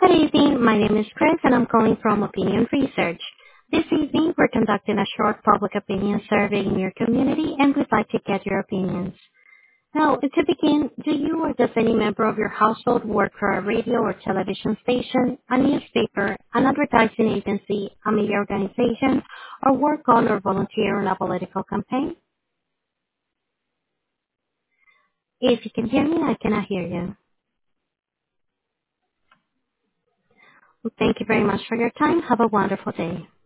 Good evening. My name is Chris, and I'm calling from Opinion Research. This evening, we're conducting a short public opinion survey in your community, and we'd like to get your opinions. Now, to begin, do you or does any member of your household work for a radio or television station, a newspaper, an advertising agency, a media organization, or work on or volunteer on a political campaign? If you can hear me, I cannot hear you. Well, thank you very much for your time. Have a wonderful day.